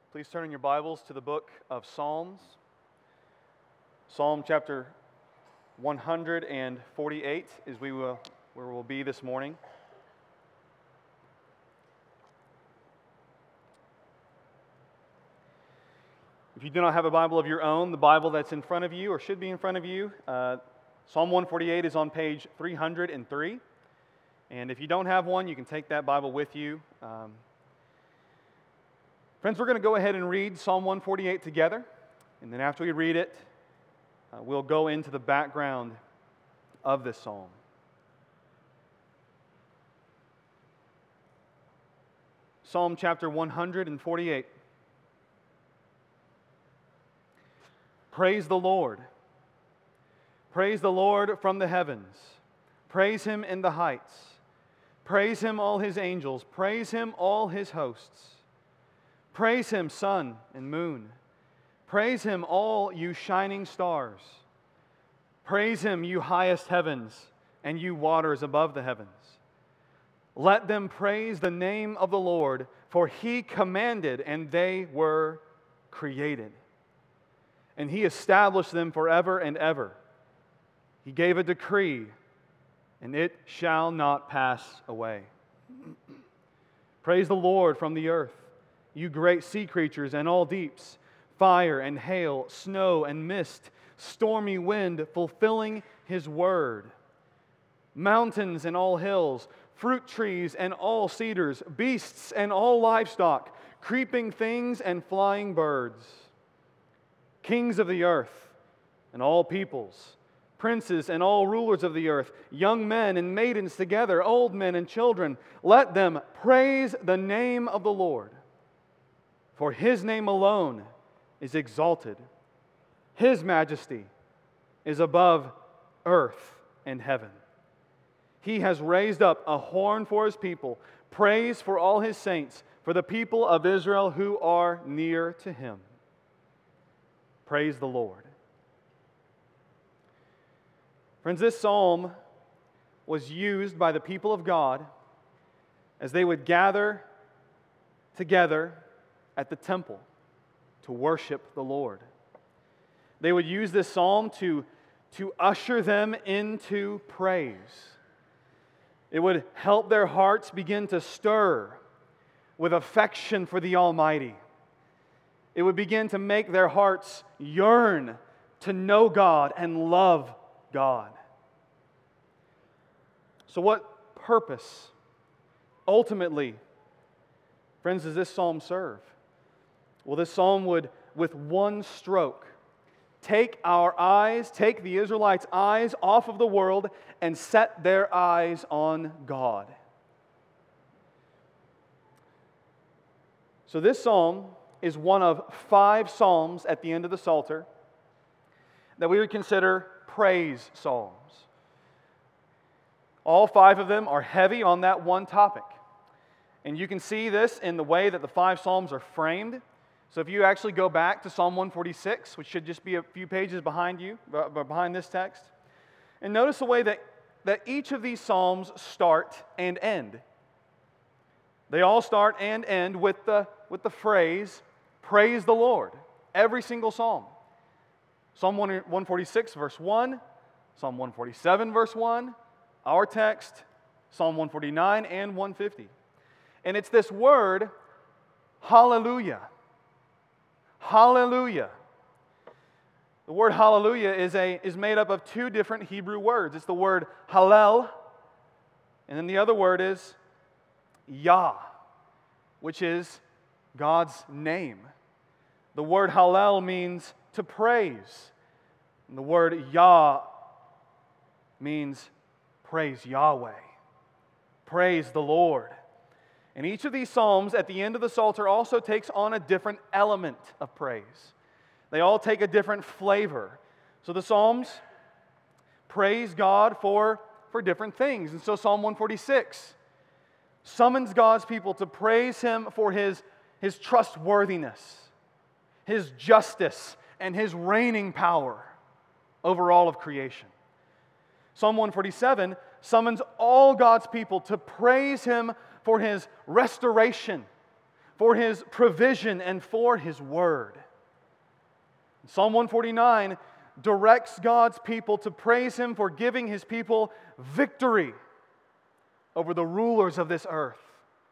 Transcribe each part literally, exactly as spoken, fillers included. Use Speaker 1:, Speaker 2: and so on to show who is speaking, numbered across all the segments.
Speaker 1: Please turn in your Bibles to the book of Psalms. Psalm chapter one hundred forty-eight is we will, where we'll be this morning. If you do not have a Bible of your own, the Bible that's in front of you or should be in front of you, uh, Psalm one forty-eight is on page three hundred three. And if you don't have one, you can take that Bible with you. Um, Friends, we're going to go ahead and read Psalm one forty-eight together, and then after we read it, uh, we'll go into the background of this psalm. Psalm chapter one hundred forty-eight. Praise the Lord. Praise the Lord from the heavens. Praise Him in the heights. Praise Him, all His angels. Praise Him, all His hosts. Praise Him, sun and moon. Praise Him, all you shining stars. Praise Him, you highest heavens, and you waters above the heavens. Let them praise the name of the Lord, for He commanded, and they were created. And He established them forever and ever. He gave a decree, and it shall not pass away. Praise the Lord from the earth, you great sea creatures and all deeps, fire and hail, snow and mist, stormy wind, fulfilling His word. Mountains and all hills, fruit trees and all cedars, beasts and all livestock, creeping things and flying birds. Kings of the earth and all peoples, princes and all rulers of the earth, young men and maidens together, old men and children, let them praise the name of the Lord. For His name alone is exalted. His majesty is above earth and heaven. He has raised up a horn for His people, praise for all His saints, for the people of Israel who are near to Him. Praise the Lord. Friends, this psalm was used by the people of God as they would gather together at the temple to worship the Lord. They would use this psalm to, to usher them into praise. It would help their hearts begin to stir with affection for the Almighty. It would begin to make their hearts yearn to know God and love God. So what purpose, ultimately, friends, does this psalm serve? Well, this psalm would, with one stroke, take our eyes, take the Israelites' eyes off of the world and set their eyes on God. So this psalm is one of five psalms at the end of the Psalter that we would consider praise psalms. All five of them are heavy on that one topic. And you can see this in the way that the five psalms are framed. So if you actually go back to Psalm one forty-six, which should just be a few pages behind you, behind this text, and notice the way that, that each of these psalms start and end. They all start and end with the, with the phrase, praise the Lord. Every single psalm. Psalm one forty-six, verse one, Psalm one forty-seven, verse one, our text, Psalm one forty-nine and one fifty. And it's this word, hallelujah. Hallelujah. The word hallelujah is, a, is made up of two different Hebrew words. It's the word hallel, and then the other word is Yah, which is God's name. The word hallel means to praise. And the word Yah means praise Yahweh. Praise the Lord. And each of these psalms at the end of the Psalter also takes on a different element of praise. They all take a different flavor. So the psalms praise God for, for different things. And so Psalm one forty-six summons God's people to praise Him for His, His trustworthiness, His justice, and His reigning power over all of creation. Psalm one forty-seven summons all God's people to praise Him for His restoration, for His provision, and for His word. Psalm one forty-nine directs God's people to praise Him for giving His people victory over the rulers of this earth.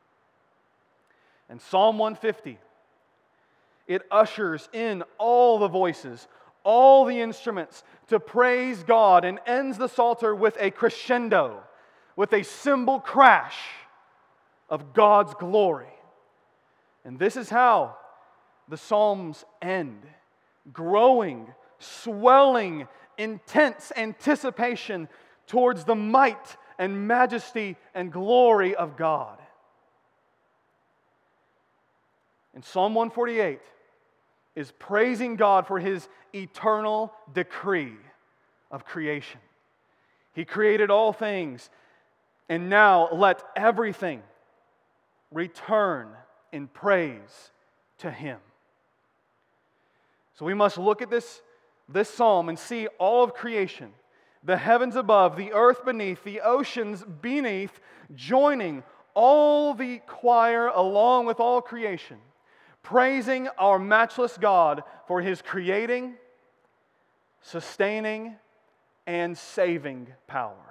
Speaker 1: And Psalm one fifty, it ushers in all the voices, all the instruments to praise God, and ends the Psalter with a crescendo, with a cymbal crash of God's glory. And this is how the Psalms end, growing, swelling, intense anticipation towards the might and majesty and glory of God. And Psalm one forty-eight is praising God for His eternal decree of creation. He created all things, and now let everything return in praise to Him. So we must look at this, this psalm and see all of creation, the heavens above, the earth beneath, the oceans beneath, joining all the choir along with all creation, praising our matchless God for His creating, sustaining, and saving power.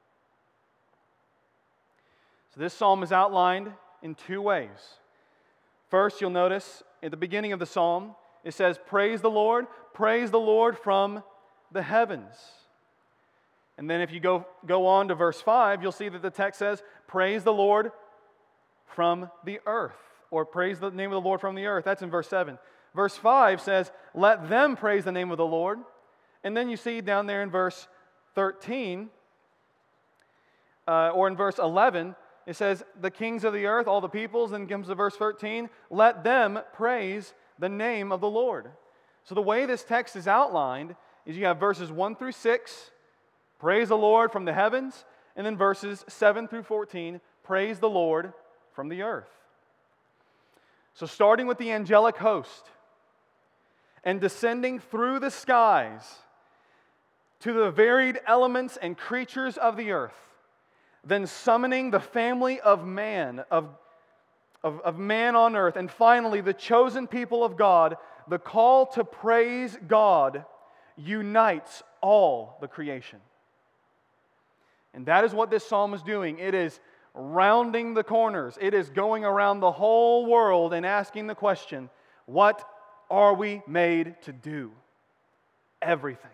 Speaker 1: So this psalm is outlined in two ways. First, you'll notice at the beginning of the psalm, it says, praise the Lord, praise the Lord from the heavens. And then if you go, go on to verse five, you'll see that the text says, praise the Lord from the earth, or praise the name of the Lord from the earth. That's in verse seven. Verse five says, let them praise the name of the Lord. And then you see down there in verse thirteen, uh, or in verse eleven, it says, the kings of the earth, all the peoples. Then comes to verse thirteen, let them praise the name of the Lord. So the way this text is outlined is you have verses one through six, praise the Lord from the heavens, and then verses seven through fourteen, praise the Lord from the earth. So starting with the angelic host and descending through the skies to the varied elements and creatures of the earth, then summoning the family of man, of, of, of man on earth, and finally the chosen people of God, the call to praise God unites all the creation. And that is what this psalm is doing. It is rounding the corners. It is going around the whole world and asking the question, what are we made to do? Everything.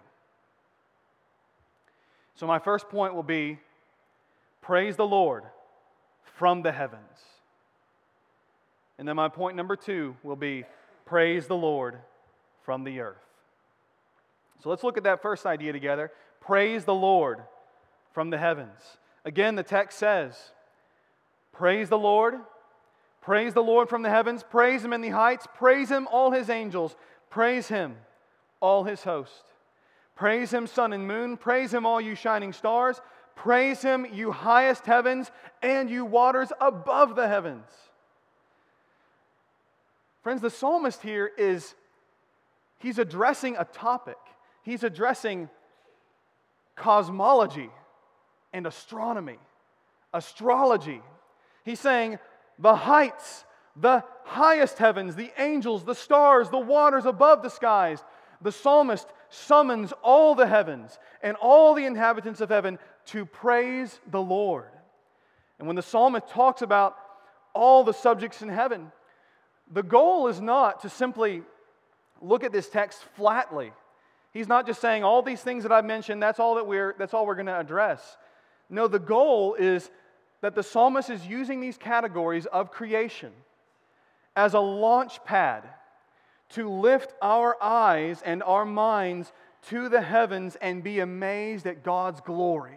Speaker 1: So my first point will be, praise the Lord from the heavens. And then my point number two will be, praise the Lord from the earth. So let's look at that first idea together. Praise the Lord from the heavens. Again, the text says, praise the Lord, praise the Lord from the heavens, praise Him in the heights, praise Him all His angels, praise Him all His host. Praise Him, sun and moon, praise Him all you shining stars, praise Him you highest heavens and you waters above the heavens. Friends, the psalmist here is, he's addressing a topic. He's addressing cosmology and astronomy, astrology. He's saying the heights, the highest heavens, the angels, the stars, the waters above the skies. The psalmist summons all the heavens and all the inhabitants of heaven to praise the Lord. And when the psalmist talks about all the subjects in heaven, the goal is not to simply look at this text flatly. He's not just saying all these things that I've mentioned, that's all that we're that's all we're going to address. No, the goal is that the psalmist is using these categories of creation as a launch pad to lift our eyes and our minds to the heavens and be amazed at God's glory.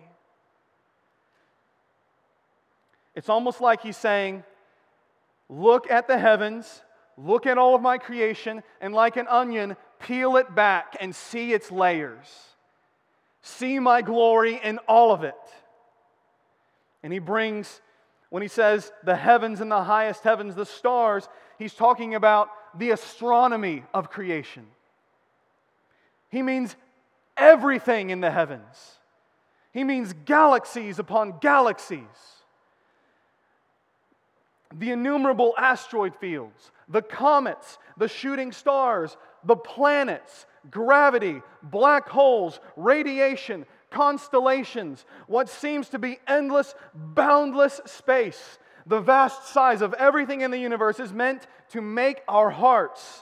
Speaker 1: It's almost like he's saying, look at the heavens, look at all of my creation, and like an onion, peel it back and see its layers. See my glory in all of it. And he brings, when he says the heavens and the highest heavens, the stars, he's talking about the astronomy of creation. He means everything in the heavens. He means galaxies upon galaxies. the innumerable asteroid fields, the comets, the shooting stars, the planets, gravity, black holes, radiation, constellations, what seems to be endless, boundless space. The vast size of everything in the universe is meant to make our hearts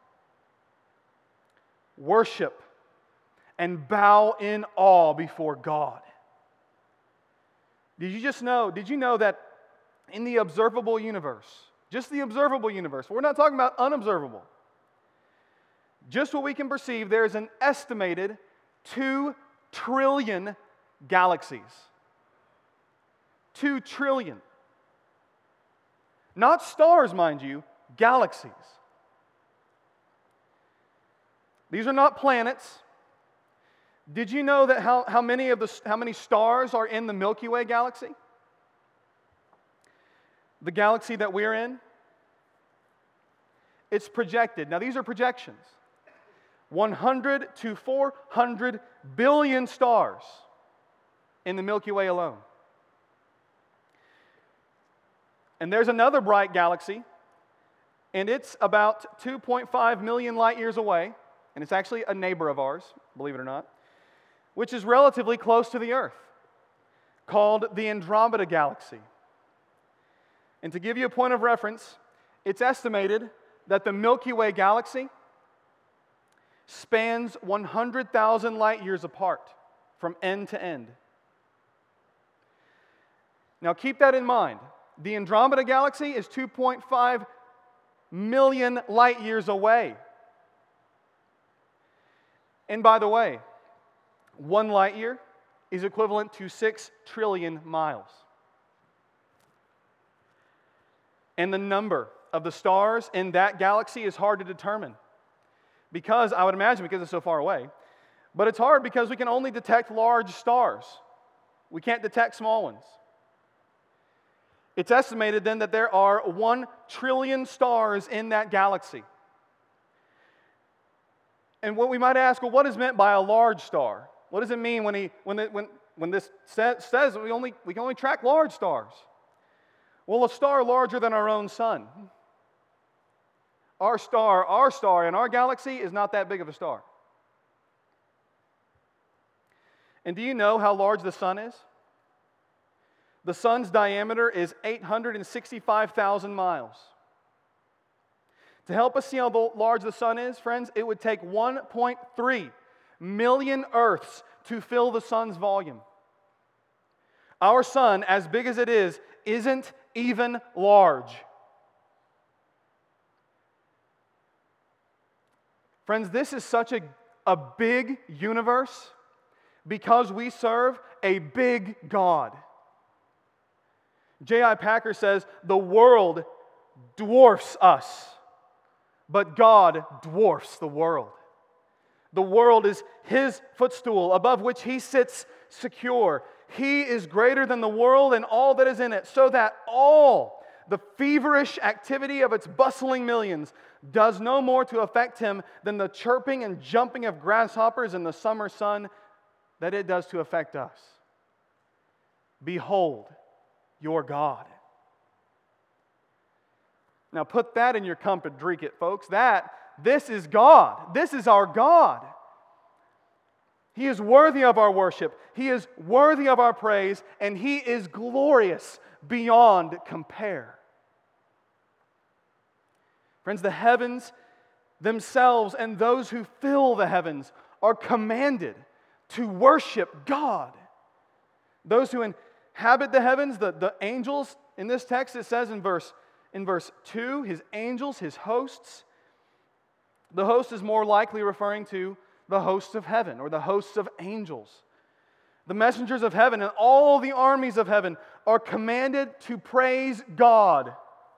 Speaker 1: worship and bow in awe before God. Did you just know, did you know that in the observable universe, just the observable universe, we're not talking about unobservable, just what we can perceive, there is an estimated two trillion galaxies. Two trillion. Not stars, mind you, galaxies. These are not planets. Did you know that how, how many of the how many stars are in the Milky Way galaxy? The galaxy that we're in? It's projected. Now these are projections. one hundred to four hundred billion stars in the Milky Way alone. And there's another bright galaxy, and it's about two point five million light years away, and it's actually a neighbor of ours, believe it or not, which is relatively close to the Earth, called the Andromeda Galaxy. And to give you a point of reference, it's estimated that the Milky Way galaxy spans one hundred thousand light years apart from end to end. Now keep that in mind. The Andromeda Galaxy is two point five million light years away. And by the way, one light year is equivalent to six trillion miles. And the number of the stars in that galaxy is hard to determine. Because, I would imagine, because it's so far away. But it's hard because we can only detect large stars. We can't detect small ones. It's estimated then that there are one trillion stars in that galaxy. And what we might ask, well, what is meant by a large star? What does it mean when he when the, when when this says, says we only we can only track large stars? Well, a star larger than our own sun. Our star, our star in our galaxy is not that big of a star. And do you know how large the sun is? The sun's diameter is eight hundred sixty-five thousand miles. To help us see how large the sun is, friends, it would take one point three million Earths to fill the sun's volume. Our sun, as big as it is, isn't even large. Friends, this is such a, a big universe because we serve a big God. J I Packer says, the world dwarfs us, but God dwarfs the world. The world is His footstool above which He sits secure. He is greater than the world and all that is in it, so that all the feverish activity of its bustling millions does no more to affect Him than the chirping and jumping of grasshoppers in the summer sun that it does to affect us. Behold your God. Now put that in your cup and drink it, folks. That, this is God. This is our God. He is worthy of our worship. He is worthy of our praise, and He is glorious beyond compare. Friends, the heavens themselves and those who fill the heavens are commanded to worship God. Those who inhabit the heavens, the, the angels, in this text it says in verse, in verse two, His angels, His hosts. The host is more likely referring to the hosts of heaven or the hosts of angels. The messengers of heaven and all the armies of heaven are commanded to praise God.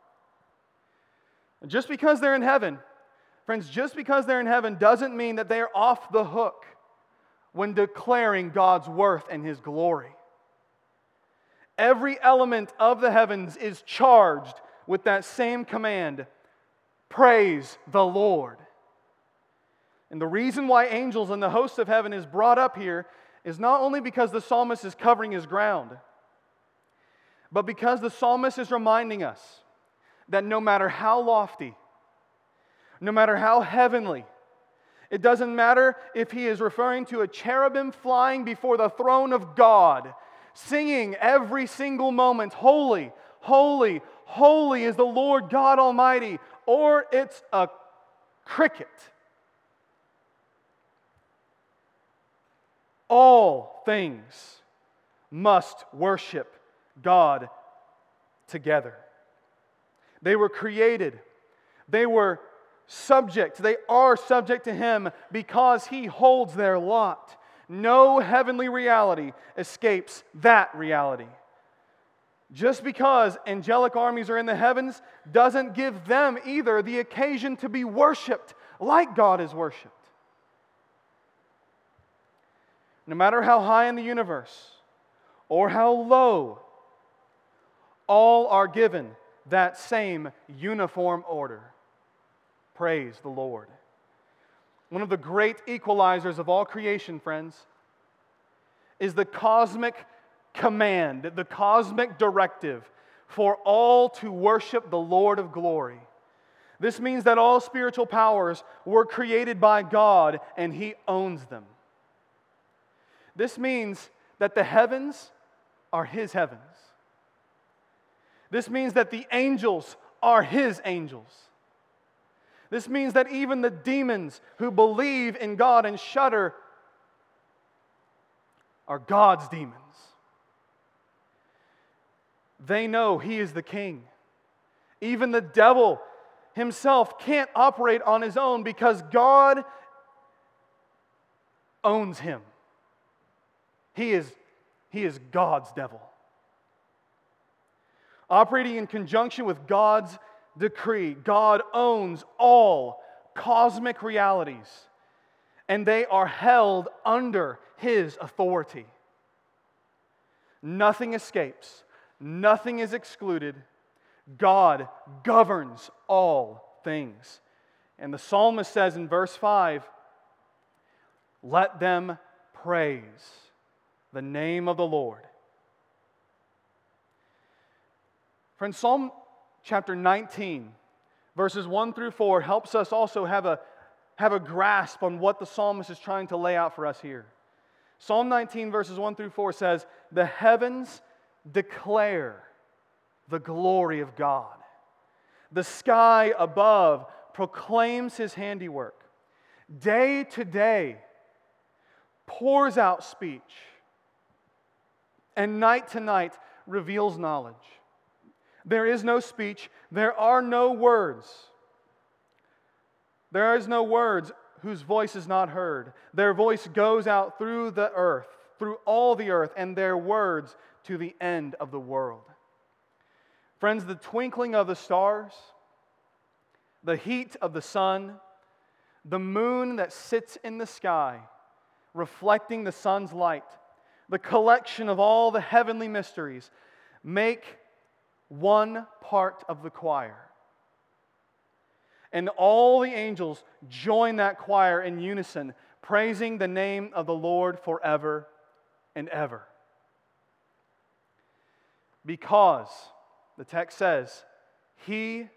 Speaker 1: Just because they're in heaven, friends, just because they're in heaven doesn't mean that they are off the hook when declaring God's worth and His glory. Every element of the heavens is charged with that same command, praise the Lord. And the reason why angels and the hosts of heaven is brought up here is not only because the psalmist is covering his ground, but because the psalmist is reminding us that no matter how lofty, no matter how heavenly, it doesn't matter if he is referring to a cherubim flying before the throne of God, singing every single moment, holy, holy, holy is the Lord God Almighty, or it's a cricket. All things must worship God together. They were created. They were subject. They are subject to Him because He holds their lot. No heavenly reality escapes that reality. Just because angelic armies are in the heavens doesn't give them either the occasion to be worshiped like God is worshiped. No matter how high in the universe or how low, all are given that same uniform order. Praise the Lord. One of the great equalizers of all creation, friends, is the cosmic command, the cosmic directive for all to worship the Lord of glory. This means that all spiritual powers were created by God and He owns them. This means that the heavens are His heavens. This means that the angels are His angels. This means that even the demons who believe in God and shudder are God's demons. They know He is the King. Even the devil himself can't operate on his own because God owns him. He is, he is God's devil. Operating in conjunction with God's decree, God owns all cosmic realities, and they are held under His authority. Nothing escapes, nothing is excluded. God governs all things. And the psalmist says in verse five, "Let them praise the name of the Lord." Friends, Psalm chapter nineteen, verses one through four helps us also have a, have a grasp on what the psalmist is trying to lay out for us here. Psalm nineteen, verses one through four says, "The heavens declare the glory of God. The sky above proclaims His handiwork. Day to day pours out speech, and night to night reveals knowledge. There is no speech, there are no words. There is no words whose voice is not heard. Their voice goes out through the earth, through all the earth, and their words to the end of the world." Friends, the twinkling of the stars, the heat of the sun, the moon that sits in the sky, reflecting the sun's light, the collection of all the heavenly mysteries, make one part of the choir. And all the angels join that choir in unison, praising the name of the Lord forever and ever. Because, the text says, He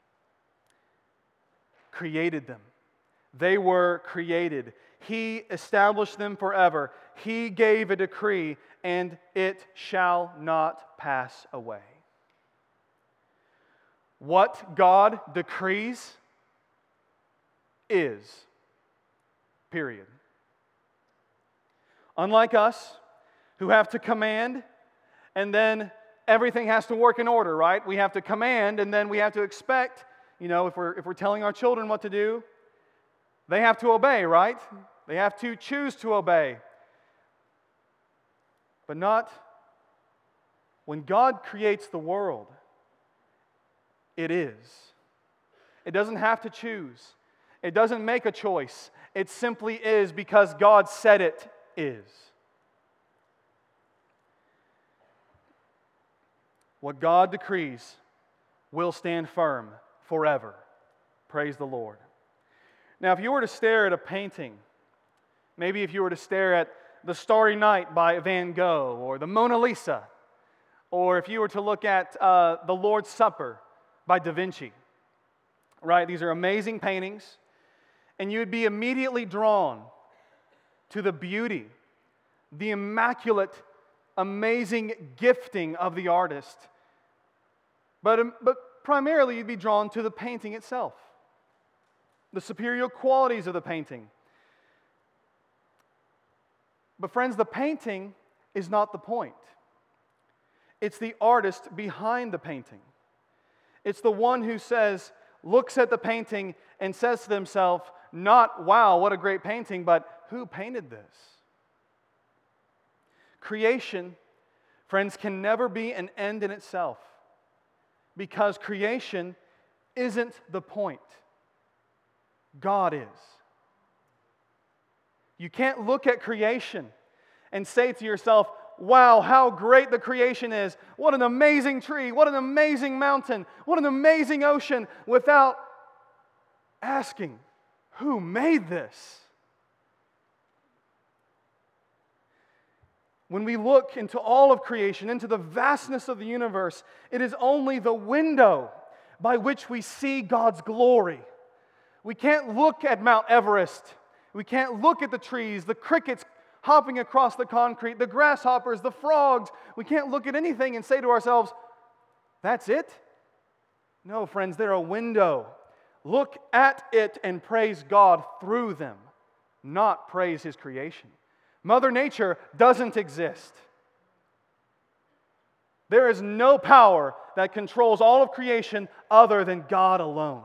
Speaker 1: created them. They were created. He established them forever. He gave a decree, and it shall not pass away. What God decrees is. Period. Unlike us, who have to command, and then everything has to work in order, right? We have to command, and then we have to expect, you know, if we're, if we're telling our children what to do, they have to obey, right? They have to choose to obey. But not when God creates the world. It is. It doesn't have to choose. It doesn't make a choice. It simply is because God said it is. What God decrees will stand firm forever. Praise the Lord. Now, if you were to stare at a painting, maybe if you were to stare at The Starry Night by Van Gogh, or the Mona Lisa, or if you were to look at uh, the Lord's Supper by Da Vinci. Right? These are amazing paintings, and you would be immediately drawn to the beauty, the immaculate, amazing gifting of the artist. But, um, but primarily, you'd be drawn to the painting itself, the superior qualities of the painting. But friends, the painting is not the point. It's the artist behind the painting. It's the one who says, looks at the painting and says to themselves, not, wow, what a great painting, but who painted this? Creation, friends, can never be an end in itself, because creation isn't the point. God is. You can't look at creation and say to yourself, wow, how great the creation is. What an amazing tree. What an amazing mountain. What an amazing ocean, without asking, who made this? When we look into all of creation, into the vastness of the universe, it is only the window by which we see God's glory. We can't look at Mount Everest. We can't look at the trees, the crickets hopping across the concrete, the grasshoppers, the frogs. We can't look at anything and say to ourselves, that's it? No, friends, they're a window. Look at it and praise God through them, not praise His creation. Mother Nature doesn't exist. There is no power that controls all of creation other than God alone.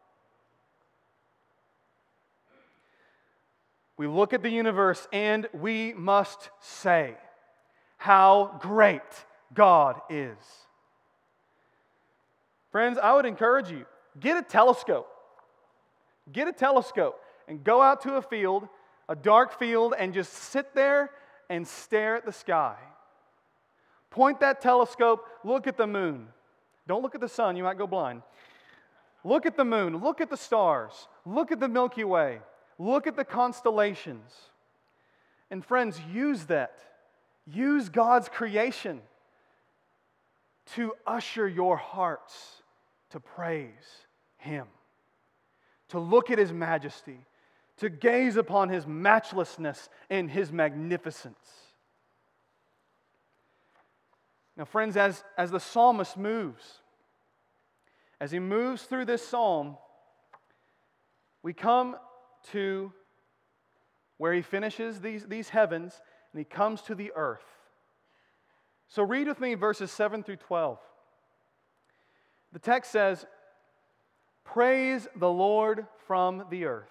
Speaker 1: We look at the universe and we must say how great God is. Friends, I would encourage you, get a telescope. Get a telescope and go out to a field, a dark field, and just sit there and stare at the sky. Point that telescope, look at the moon. Don't look at the sun, you might go blind. Look at the moon, look at the stars, look at the Milky Way, look at the constellations. And friends, use that. Use God's creation to usher your hearts to praise Him, to look at His majesty, to gaze upon His matchlessness and His magnificence. Now, friends, as, as the psalmist moves, as he moves through this psalm, we come to where he finishes these, these heavens, and he comes to the earth. So read with me verses seven through twelve. The text says, "Praise the Lord from the earth.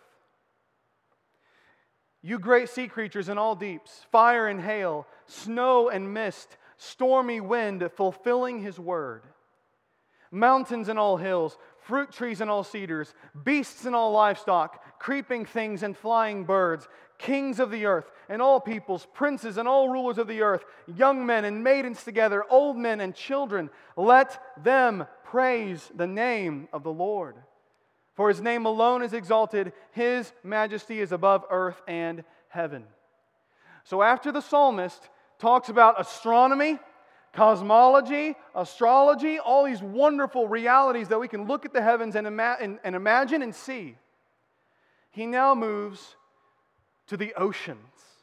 Speaker 1: You great sea creatures in all deeps, fire and hail, snow and mist, stormy wind fulfilling His word. Mountains and all hills, fruit trees and all cedars, beasts and all livestock, creeping things and flying birds, kings of the earth and all peoples, princes and all rulers of the earth, young men and maidens together, old men and children, let them praise the name of the Lord. For His name alone is exalted, His majesty is above earth and heaven." So after the psalmist talks about astronomy, cosmology, astrology, all these wonderful realities that we can look at the heavens and, ima- and, and imagine and see, he now moves to the oceans,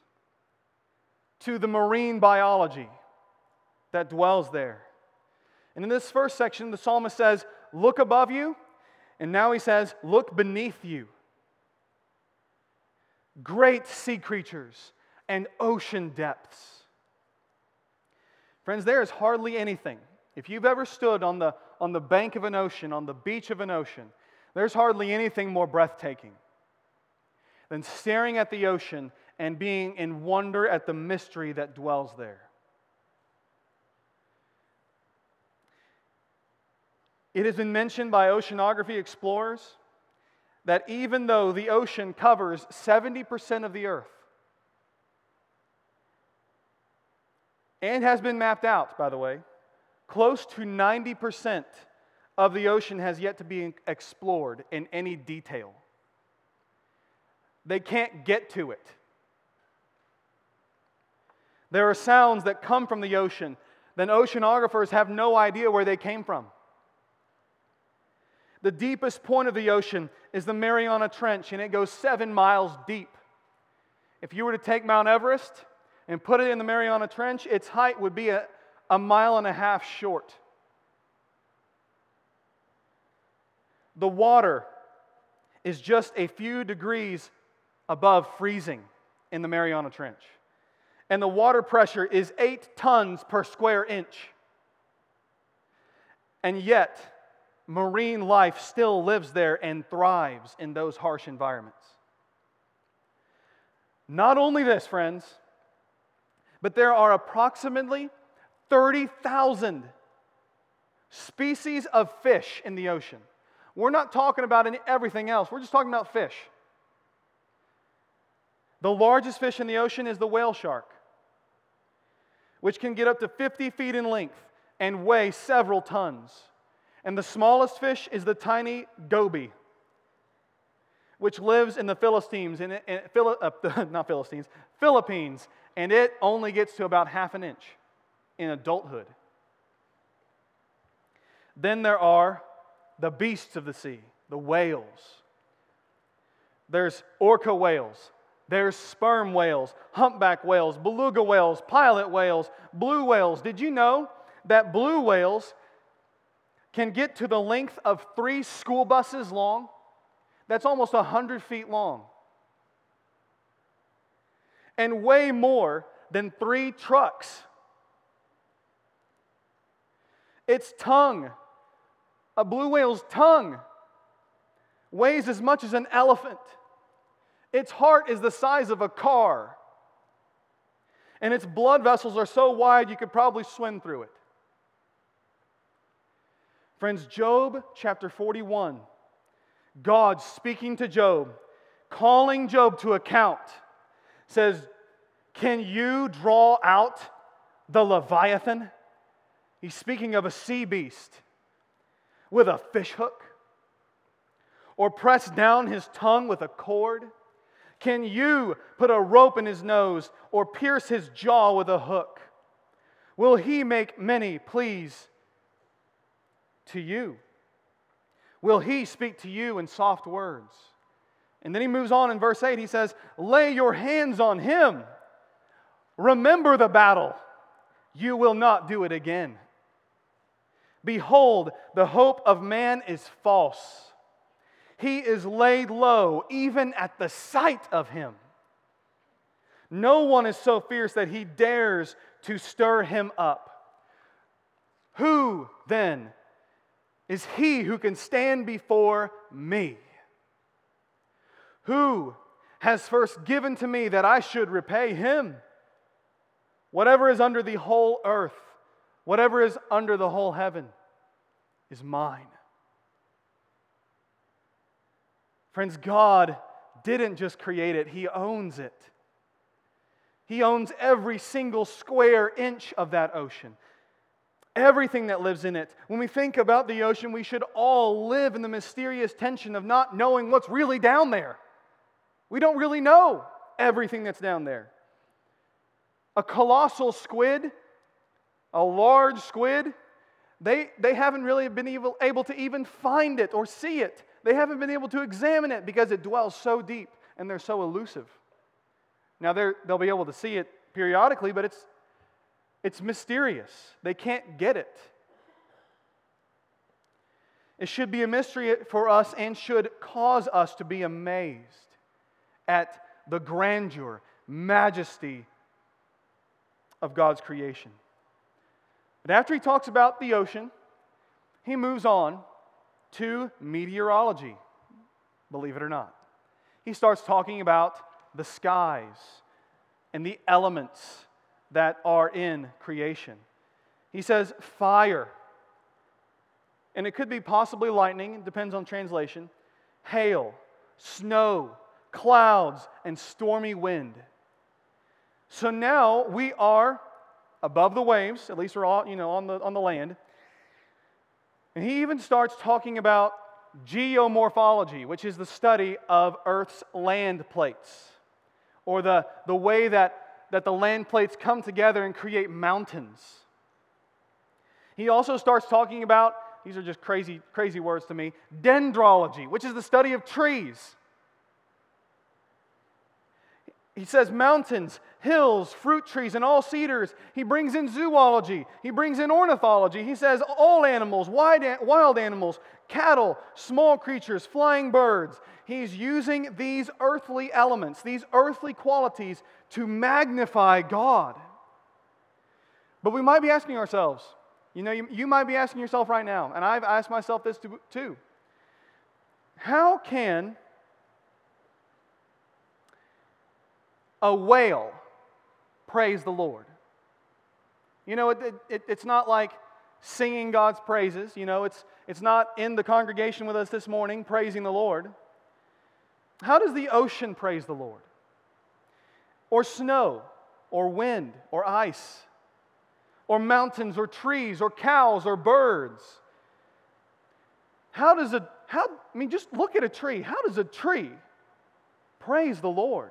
Speaker 1: to the marine biology that dwells there. And in this first section, the psalmist says, "Look above you," and now he says, "Look beneath you. Great sea creatures and ocean depths." Friends, there is hardly anything. If you've ever stood on the, on the bank of an ocean, on the beach of an ocean, there's hardly anything more breathtaking than staring at the ocean and being in wonder at the mystery that dwells there. It has been mentioned by oceanography explorers that even though the ocean covers seventy percent of the earth, and has been mapped out, by the way, close to ninety percent of the ocean has yet to be explored in any detail. They can't get to it. There are sounds that come from the ocean that oceanographers have no idea where they came from. The deepest point of the ocean is the Mariana Trench, and it goes seven miles deep. If you were to take Mount Everest and put it in the Mariana Trench, its height would be a, a mile and a half short. The water is just a few degrees above freezing in the Mariana Trench. And the water pressure is eight tons per square inch. And yet, marine life still lives there and thrives in those harsh environments. Not only this, friends, but there are approximately thirty thousand species of fish in the ocean. We're not talking about any, everything else. We're just talking about fish. The largest fish in the ocean is the whale shark, which can get up to fifty feet in length and weigh several tons. And the smallest fish is the tiny goby, which lives in the Philistines, in, in, Phil, uh, not Philistines, Philippines, and it only gets to about half an inch in adulthood. Then there are the beasts of the sea, the whales. There's orca whales, there's sperm whales, humpback whales, beluga whales, pilot whales, blue whales. Did you know that blue whales can get to the length of three school buses long? That's almost one hundred feet long. And weigh more than three trucks. Its tongue, a blue whale's tongue, weighs as much as an elephant. Its heart is the size of a car. And its blood vessels are so wide you could probably swim through it. Friends, Job chapter forty-one, God speaking to Job, calling Job to account, says, "Can you draw out the Leviathan?" He's speaking of a sea beast with a fish hook, or press down his tongue with a cord? Can you put a rope in his nose or pierce his jaw with a hook? Will he make many pleas to you? Will he speak to you in soft words? And then he moves on in verse eight. He says, "Lay your hands on him. Remember the battle. You will not do it again. Behold, the hope of man is false. He is laid low even at the sight of him. No one is so fierce that he dares to stir him up. Who then is he who can stand before me? Who has first given to me that I should repay him? Whatever is under the whole earth, whatever is under the whole heaven, is mine." Friends, God didn't just create it, He owns it. He owns every single square inch of that ocean. Everything that lives in it. When we think about the ocean, we should all live in the mysterious tension of not knowing what's really down there. We don't really know everything that's down there. A colossal squid, a large squid, they, they haven't really been able, able to even find it or see it. They haven't been able to examine it because it dwells so deep and they're so elusive. Now they'll be able to see it periodically, but it's, it's mysterious. They can't get it. It should be a mystery for us and should cause us to be amazed at the grandeur, majesty of God's creation. But after he talks about the ocean, he moves on to meteorology, believe it or not. He starts talking about the skies and the elements that are in creation. He says fire, and it could be possibly lightning, it depends on translation, hail, snow, clouds, and stormy wind. So now we are above the waves, at least we're all, you know, on the on the land. And he even starts talking about geomorphology, which is the study of Earth's land plates, or the, the way that, that the land plates come together and create mountains. He also starts talking about these are just crazy, crazy words to me, dendrology, which is the study of trees. He says mountains, hills, fruit trees, and all cedars. He brings in zoology. He brings in ornithology. He says all animals, wild animals, cattle, small creatures, flying birds. He's using these earthly elements, these earthly qualities to magnify God. But we might be asking ourselves, you know, you, you might be asking yourself right now, and I've asked myself this too. How can a whale praise the Lord? You know, it, it, it's not like singing God's praises. You know, it's, it's not in the congregation with us this morning praising the Lord. How does the ocean praise the Lord? Or snow, or wind, or ice, or mountains, or trees, or cows, or birds? How does a, how, I mean, just look at a tree. How does a tree praise the Lord?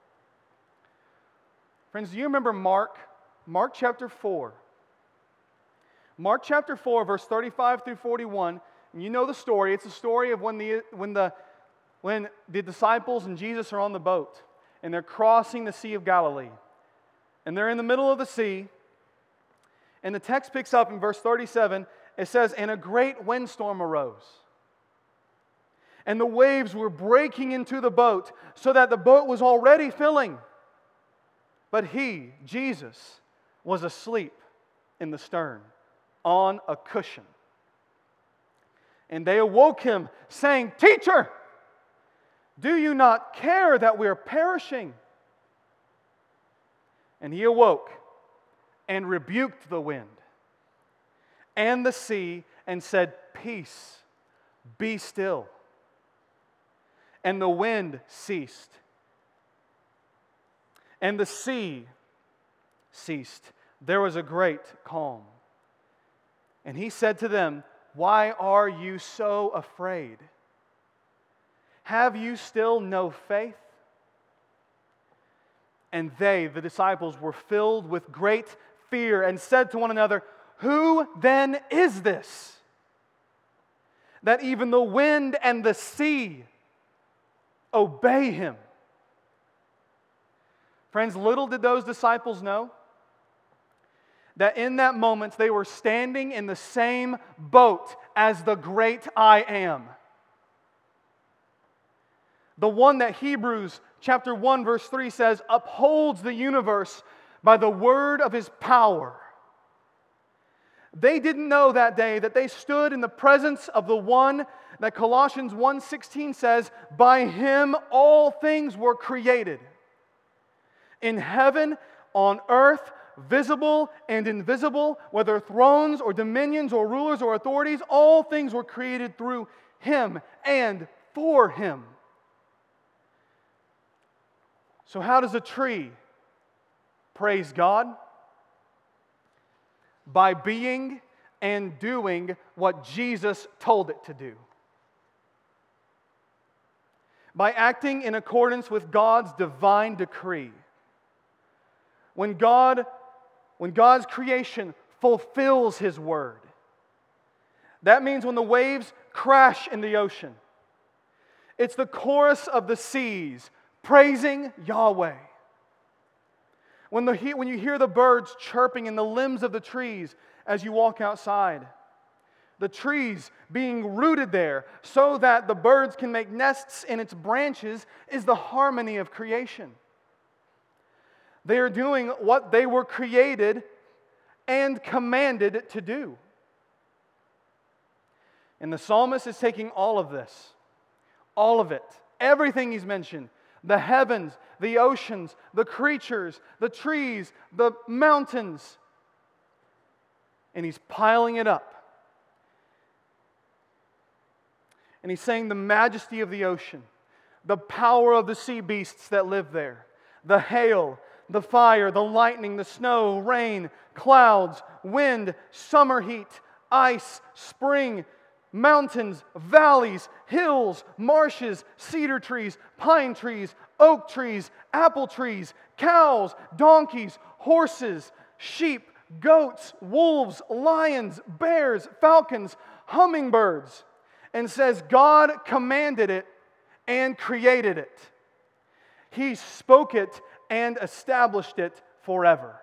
Speaker 1: Friends, do you remember Mark? Mark chapter four. Mark chapter four, verse thirty-five through forty-one. And you know the story. It's a story of when the, when the, when the disciples and Jesus are on the boat, and they're crossing the Sea of Galilee. And they're in the middle of the sea. And the text picks up in verse thirty-seven. It says, "And a great windstorm arose. And the waves were breaking into the boat, so that the boat was already filling. But he, Jesus, was asleep in the stern on a cushion. And they awoke him, saying, 'Teacher, do you not care that we are perishing?' And he awoke and rebuked the wind and the sea and said, 'Peace, be still.' And the wind ceased. And the sea ceased. There was a great calm. And he said to them, 'Why are you so afraid? Have you still no faith?' And they, the disciples, were filled with great fear and said to one another, 'Who then is this, that even the wind and the sea obey him?' Friends, little did those disciples know that in that moment they were standing in the same boat as the great I Am. The one that Hebrews chapter one verse three says upholds the universe by the word of his power. They didn't know that day that they stood in the presence of the one that Colossians one sixteen says, by him all things were created. In heaven, on earth, visible and invisible, whether thrones or dominions or rulers or authorities, all things were created through him and for him. So how does a tree praise God? By being and doing what Jesus told it to do. By acting in accordance with God's divine decree. When God, when God's creation fulfills His word. That means when the waves crash in the ocean, it's the chorus of the seas praising Yahweh. When, the, when you hear the birds chirping in the limbs of the trees as you walk outside, the trees being rooted there so that the birds can make nests in its branches is the harmony of creation. They are doing what they were created and commanded to do. And the psalmist is taking all of this, all of it, everything he's mentioned, the heavens, the oceans, the creatures, the trees, the mountains, and he's piling it up. And he's saying the majesty of the ocean, the power of the sea beasts that live there, the hail, the fire, the lightning, the snow, rain, clouds, wind, summer heat, ice, spring, mountains, valleys, hills, marshes, cedar trees, pine trees, oak trees, apple trees, cows, donkeys, horses, sheep, goats, wolves, lions, bears, falcons, hummingbirds and says God commanded it and created it. He spoke it and established it forever.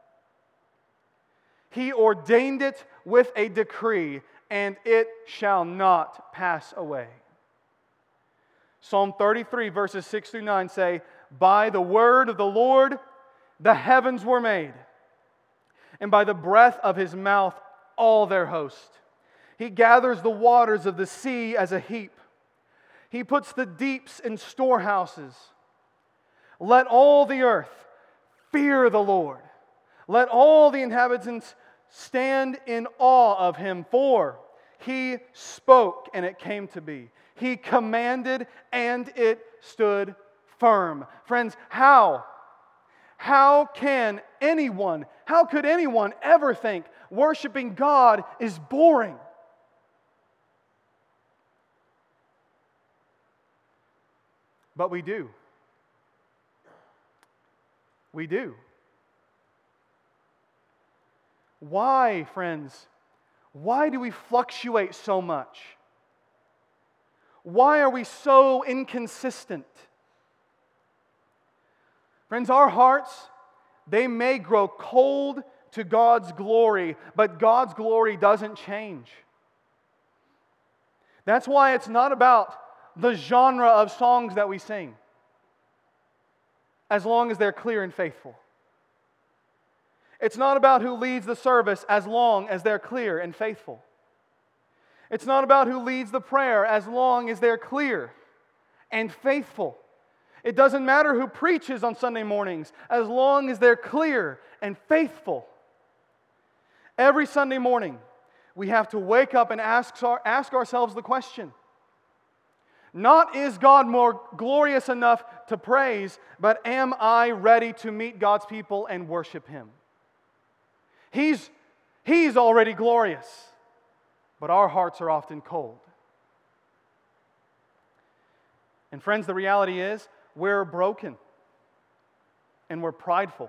Speaker 1: He ordained it with a decree, and it shall not pass away. Psalm thirty-three, verses six through nine say, by the word of the Lord the heavens were made, and by the breath of His mouth all their host. He gathers the waters of the sea as a heap. He puts the deeps in storehouses. Let all the earth fear the Lord. Let all the inhabitants stand in awe of Him, for He spoke and it came to be. He commanded and it stood firm. Friends, how? How can anyone, how could anyone ever think worshiping God is boring? But we do. We do. Why, friends? Why do we fluctuate so much? Why are we so inconsistent? Friends, our hearts, they may grow cold to God's glory, but God's glory doesn't change. That's why it's not about the genre of songs that we sing, as long as they're clear and faithful. It's not about who leads the service as long as they're clear and faithful. It's not about who leads the prayer as long as they're clear and faithful. It doesn't matter who preaches on Sunday mornings as long as they're clear and faithful. Every Sunday morning, we have to wake up and ask, our, ask ourselves the question, not is God more glorious enough to praise, but am I ready to meet God's people and worship Him? He's, he's already glorious, but our hearts are often cold. And friends, the reality is we're broken and we're prideful.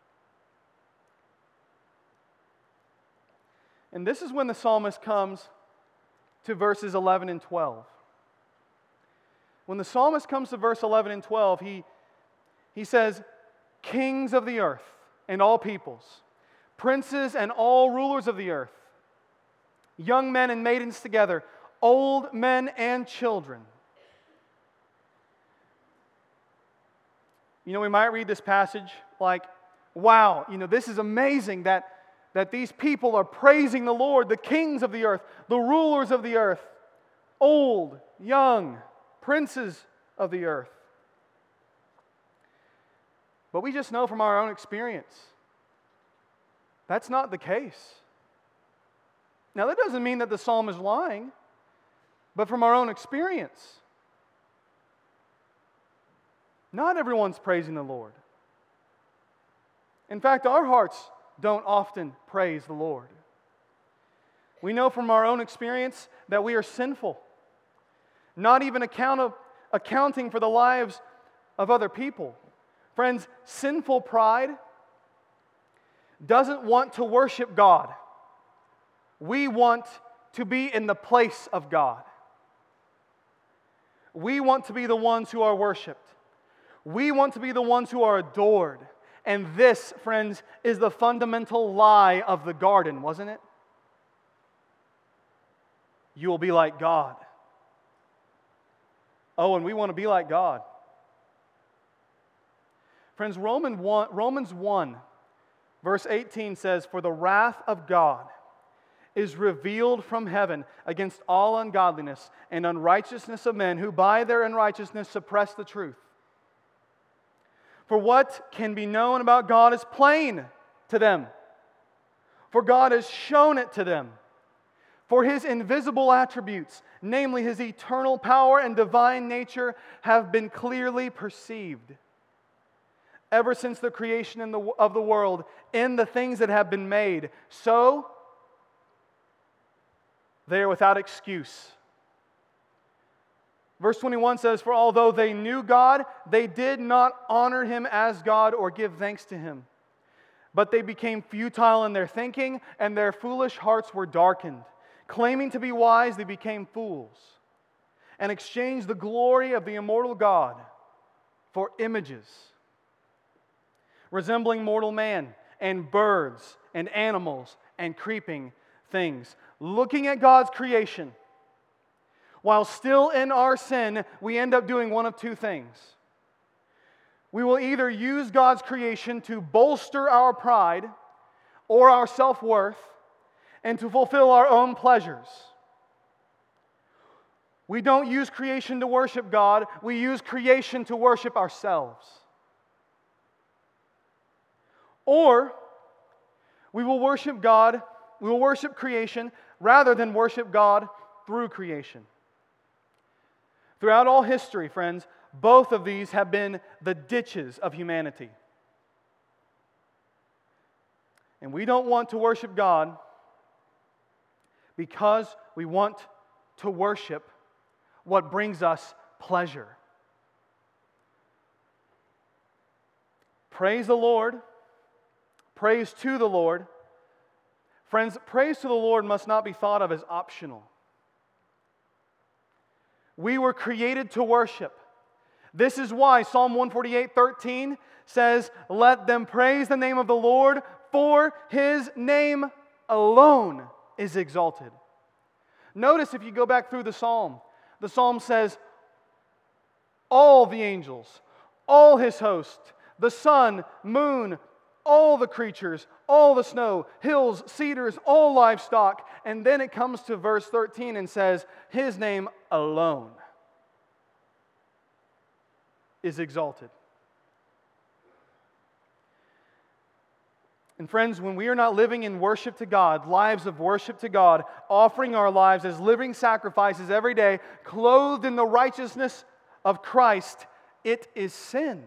Speaker 1: And this is when the psalmist comes to verses eleven and twelve. When the psalmist comes to verse eleven and twelve, he, he says, kings of the earth and all peoples, princes and all rulers of the earth, young men and maidens together, old men and children. You know, we might read this passage like, wow, you know, this is amazing that, that these people are praising the Lord, the kings of the earth, the rulers of the earth, old, young, princes of the earth. But we just know from our own experience, that's not the case. Now, that doesn't mean that the psalm is lying, but from our own experience, not everyone's praising the Lord. In fact, our hearts don't often praise the Lord. We know from our own experience that we are sinful, not even account of, accounting for the lives of other people. Friends, sinful pride doesn't want to worship God. We want to be in the place of God. We want to be the ones who are worshiped. We want to be the ones who are adored. And this, friends, is the fundamental lie of the garden, wasn't it? You will be like God. Oh, and we want to be like God. Friends, Romans one, Romans one, verse eighteen says, for the wrath of God is revealed from heaven against all ungodliness and unrighteousness of men who by their unrighteousness suppress the truth. For what can be known about God is plain to them, for God has shown it to them. For His invisible attributes, namely His eternal power and divine nature, have been clearly perceived ever since the creation in the, of the world in the things that have been made. So, they are without excuse. Verse twenty-one says, for although they knew God, they did not honor Him as God or give thanks to Him. But they became futile in their thinking, and their foolish hearts were darkened. Claiming to be wise, they became fools and exchanged the glory of the immortal God for images resembling mortal man and birds and animals and creeping things. Looking at God's creation, while still in our sin, we end up doing one of two things. We will either use God's creation to bolster our pride or our self-worth and to fulfill our own pleasures. We don't use creation to worship God, we use creation to worship ourselves. Or we will worship God, we will worship creation rather than worship God through creation. Throughout all history, friends, both of these have been the ditches of humanity. And we don't want to worship God because we want to worship what brings us pleasure. Praise the Lord. Praise to the Lord. Friends, praise to the Lord must not be thought of as optional. We were created to worship. This is why Psalm one forty-eight, thirteen says, "Let them praise the name of the Lord, for His name alone is exalted." Notice if you go back through the psalm, the psalm says, all the angels, all His host, the sun, moon, all the creatures, all the snow, hills, cedars, all livestock. And then it comes to verse thirteen and says, His name alone is exalted. And friends, when we are not living in worship to God, lives of worship to God, offering our lives as living sacrifices every day, clothed in the righteousness of Christ, it is sin.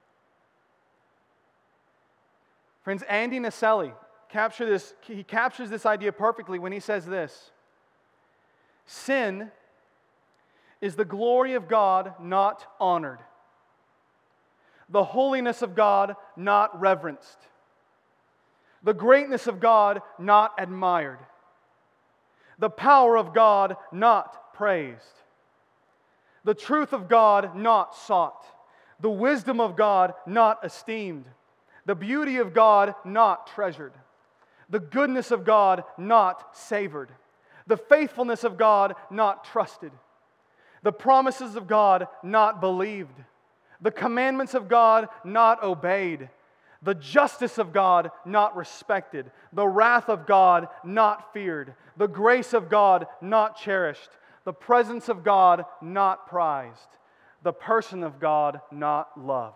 Speaker 1: Friends, Andy Naselli capture this, he captures this idea perfectly when he says this: sin is the glory of God not honored, the holiness of God not reverenced, the greatness of God not admired, the power of God not praised, the truth of God not sought, the wisdom of God not esteemed, the beauty of God not treasured, the goodness of God not savored, the faithfulness of God not trusted, the promises of God not believed, the commandments of God not obeyed, the justice of God not respected, the wrath of God not feared, the grace of God not cherished, the presence of God not prized, the person of God not loved.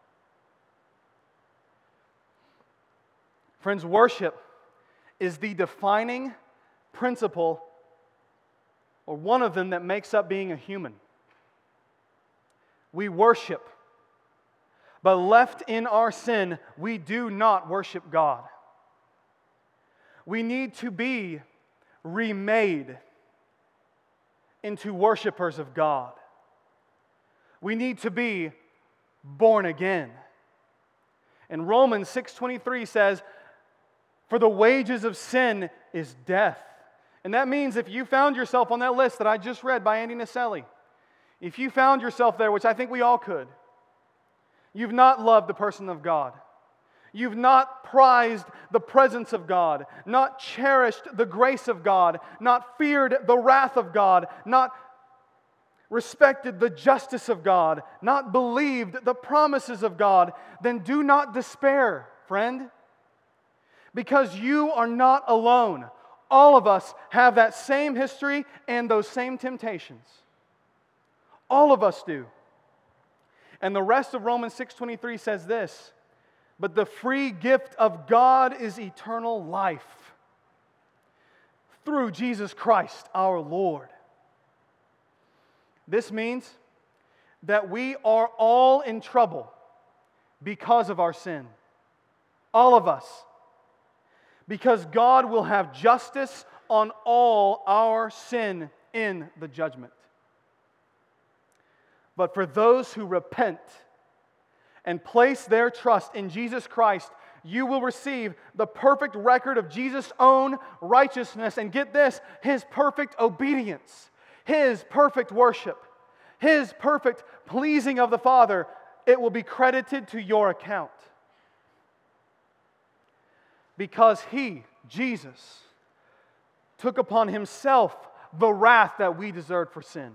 Speaker 1: Friends, worship is the defining principle, or one of them, that makes up being a human. We worship. But left in our sin, we do not worship God. We need to be remade into worshipers of God. We need to be born again. And Romans six twenty-three says, "For the wages of sin is death." And that means if you found yourself on that list that I just read by Andy Naselli, if you found yourself there, which I think we all could, you've not loved the person of God. You've not prized the presence of God, not cherished the grace of God, not feared the wrath of God, not respected the justice of God, not believed the promises of God, then do not despair, friend, because you are not alone. All of us have that same history and those same temptations. All of us do. And the rest of Romans six twenty-three says this: "But the free gift of God is eternal life through Jesus Christ our Lord." This means that we are all in trouble because of our sin. All of us. Because God will have justice on all our sin in the judgment. But for those who repent and place their trust in Jesus Christ, you will receive the perfect record of Jesus' own righteousness. And get this, His perfect obedience, His perfect worship, His perfect pleasing of the Father. It will be credited to your account. Because He, Jesus, took upon Himself the wrath that we deserved for sin.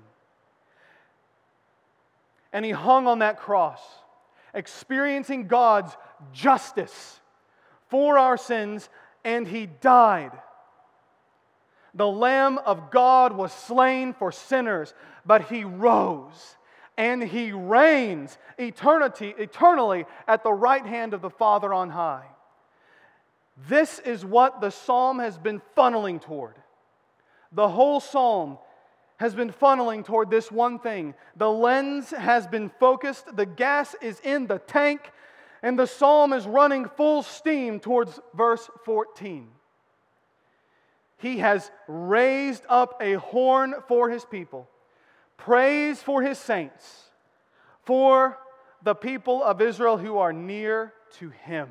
Speaker 1: And He hung on that cross, experiencing God's justice for our sins, and He died. The Lamb of God was slain for sinners, but He rose, and He reigns eternity, eternally at the right hand of the Father on high. This is what the psalm has been funneling toward. The whole psalm has been funneling toward this one thing. The lens has been focused, the gas is in the tank, and the psalm is running full steam towards verse fourteen. He has raised up a horn for His people, praise for His saints, for the people of Israel who are near to Him.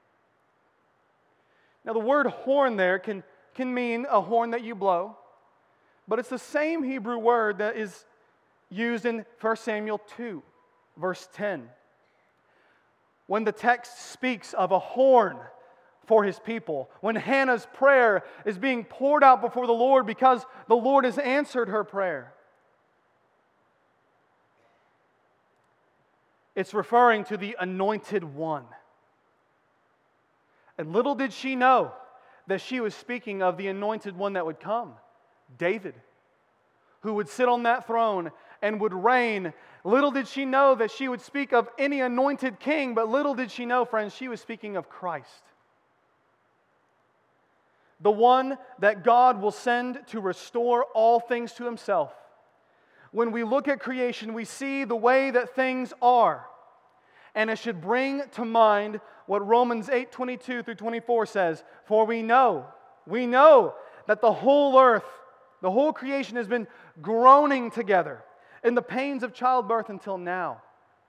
Speaker 1: Now the word horn there can, can mean a horn that you blow, but it's the same Hebrew word that is used in First Samuel two, verse ten. When the text speaks of a horn for His people, when Hannah's prayer is being poured out before the Lord because the Lord has answered her prayer, it's referring to the Anointed One. And little did she know that she was speaking of the Anointed One that would come, David, who would sit on that throne and would reign. Little did she know that she would speak of any anointed king, but little did she know, friends, she was speaking of Christ. The one that God will send to restore all things to Himself. When we look at creation, we see the way that things are. And it should bring to mind what Romans eight twenty-two through twenty-four says. For we know, we know that the whole earth, the whole creation has been groaning together in the pains of childbirth until now.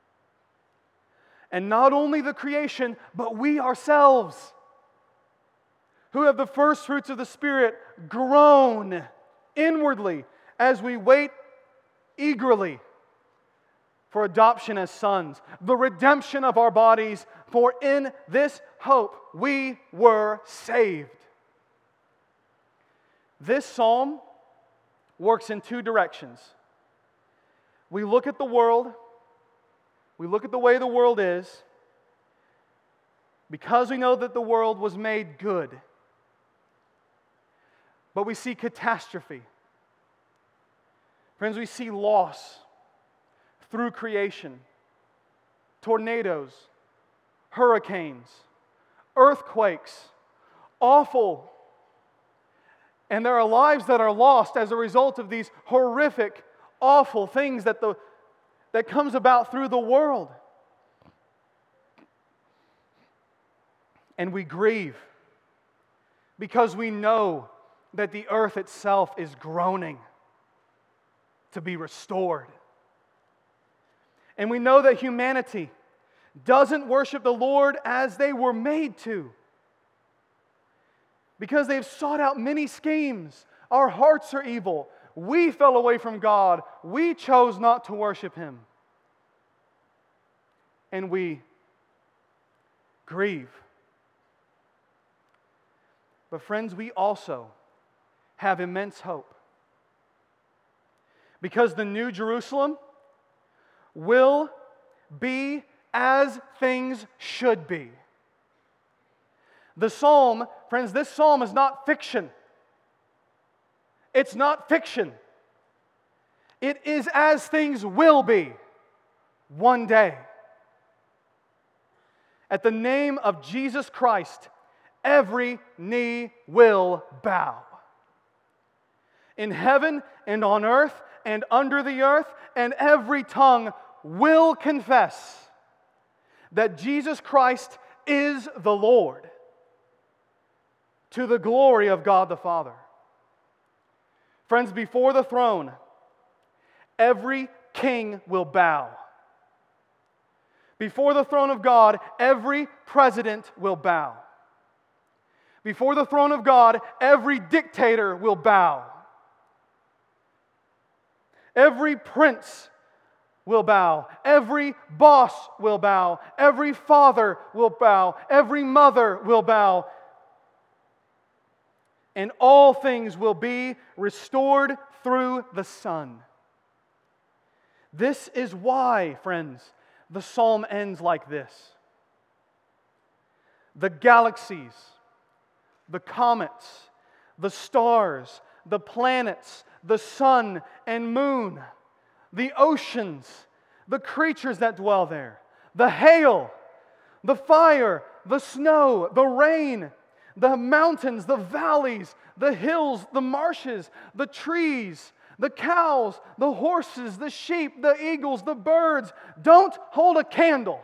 Speaker 1: And not only the creation, but we ourselves, who have the first fruits of the Spirit, groan inwardly as we wait eagerly for adoption as sons, the redemption of our bodies, for in this hope we were saved. This psalm works in two directions. We look at the world, we look at the way the world is, because we know that the world was made good. But we see catastrophe. Friends, we see loss through creation. Tornadoes, hurricanes, earthquakes, awful. And there are lives that are lost as a result of these horrific, awful things that, the, that comes about through the world. And we grieve because we know that the earth itself is groaning to be restored. And we know that humanity doesn't worship the Lord as they were made to, because they've sought out many schemes. Our hearts are evil. We fell away from God. We chose not to worship Him. And we grieve. But friends, we also have immense hope. Because the New Jerusalem will be as things should be. The psalm, friends, this psalm is not fiction. It's not fiction. It is as things will be one day. At the name of Jesus Christ, every knee will bow. In heaven and on earth and under the earth, and every tongue will confess that Jesus Christ is the Lord, to the glory of God the Father. Friends, before the throne, every king will bow. Before the throne of God, every president will bow. Before the throne of God, every dictator will bow. Every prince will bow. Every boss will bow. Every father will bow. Every mother will bow. And all things will be restored through the Son. This is why, friends, the psalm ends like this. The galaxies, the comets, the stars, the planets, the sun and moon, the oceans, the creatures that dwell there, the hail, the fire, the snow, the rain, the mountains, the valleys, the hills, the marshes, the trees, the cows, the horses, the sheep, the eagles, the birds, don't hold a candle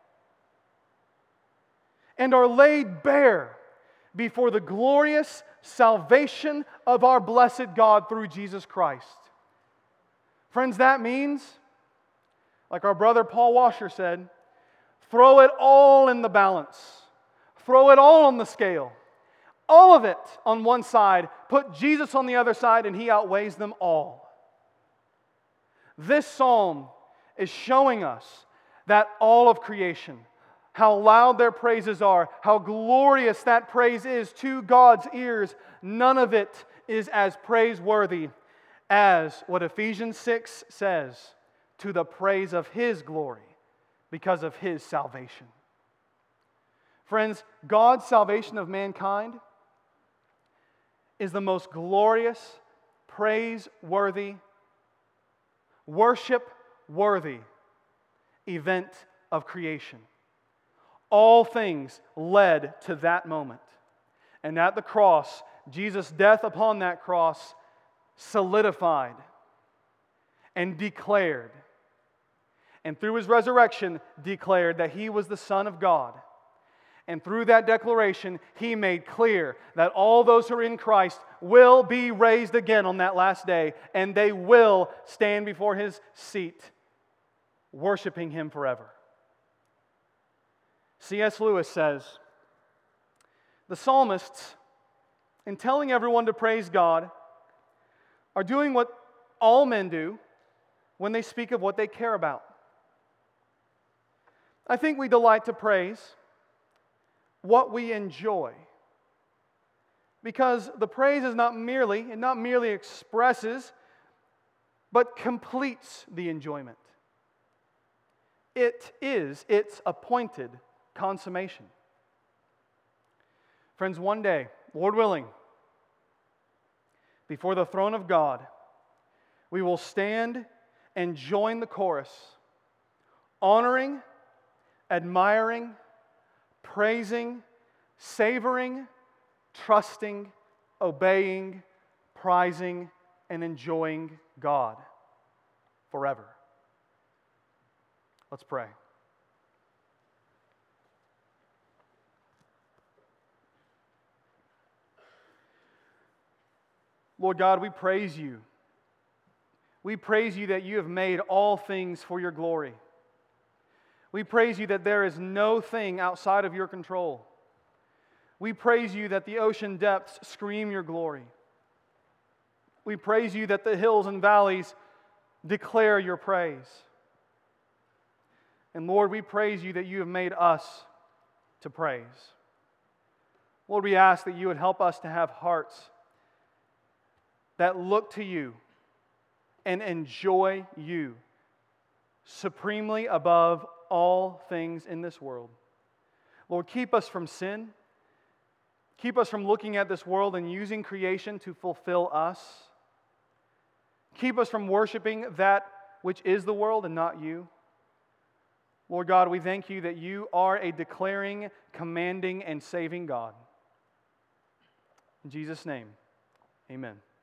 Speaker 1: and are laid bare before the glorious salvation of our blessed God through Jesus Christ. Friends, that means, like our brother Paul Washer said, throw it all in the balance. Throw it all on the scale. All of it on one side. Put Jesus on the other side, and He outweighs them all. This psalm is showing us that all of creation, how loud their praises are, how glorious that praise is to God's ears, none of it is as praiseworthy as what Ephesians six says, to the praise of His glory because of His salvation. Friends, God's salvation of mankind is the most glorious, praiseworthy, worship-worthy event of creation. All things led to that moment. And at the cross, Jesus' death upon that cross solidified and declared, and through His resurrection declared that He was the Son of God. And through that declaration, He made clear that all those who are in Christ will be raised again on that last day, and they will stand before His seat, worshiping Him forever. C S Lewis says, the psalmists, in telling everyone to praise God, are doing what all men do when they speak of what they care about. I think we delight to praise what we enjoy, because the praise is not merely, it not merely expresses, but completes the enjoyment. It is its appointed consummation. Friends, one day, Lord willing, before the throne of God, we will stand and join the chorus, honoring, admiring, praising, savoring, trusting, obeying, prizing, and enjoying God forever. Let's pray. Lord God, we praise You. We praise You that You have made all things for Your glory. We praise You that there is no thing outside of Your control. We praise You that the ocean depths scream Your glory. We praise You that the hills and valleys declare Your praise. And Lord, we praise You that You have made us to praise. Lord, we ask that You would help us to have hearts that look to You and enjoy You supremely above all things in this world. Lord, keep us from sin. Keep us from looking at this world and using creation to fulfill us. Keep us from worshiping that which is the world and not You. Lord God, we thank You that You are a declaring, commanding, and saving God. In Jesus' name, amen.